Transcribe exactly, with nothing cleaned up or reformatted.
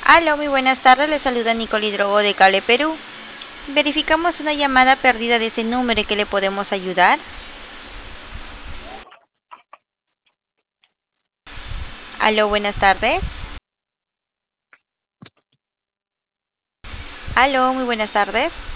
Aló, muy buenas tardes. Le saluda Nicole Hidrogo de Cable Perú. Verificamos una llamada perdida de ese número. ¿En qué le podemos ayudar? Aló, buenas tardes. Aló, muy buenas tardes.